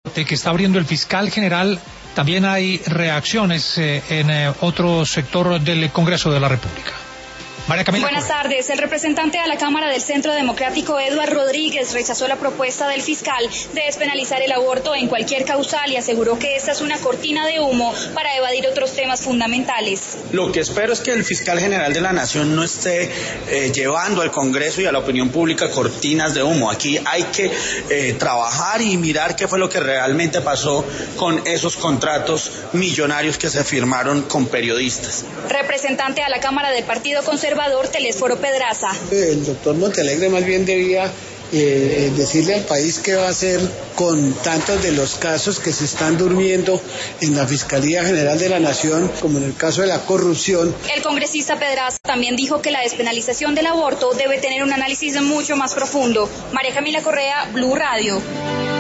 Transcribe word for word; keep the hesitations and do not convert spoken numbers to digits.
que está abriendo el fiscal general, también hay reacciones eh, en eh, otro sector del Congreso de la República. María Camila Buenas Correa. tardes. El representante de la Cámara del Centro Democrático, Eduardo Rodríguez, rechazó la propuesta del fiscal de despenalizar el aborto en cualquier causal y aseguró que esta es una cortina de humo para evadir otros temas fundamentales. Lo que espero es que el fiscal general de la Nación no esté eh, llevando al Congreso y a la opinión pública cortinas de humo. Aquí hay que eh, trabajar y mirar qué fue lo que realmente pasó con esos contratos millonarios que se firmaron con periodistas. Representante a la Cámara del Partido Conservador, Telésforo Pedraza. El doctor Montealegre más bien debía eh, decirle al país qué va a hacer con tantos de los casos que se están durmiendo en la Fiscalía General de la Nación, como en el caso de la corrupción. El congresista Pedraza también dijo que la despenalización del aborto debe tener un análisis mucho más profundo. María Camila Correa, Blue Radio.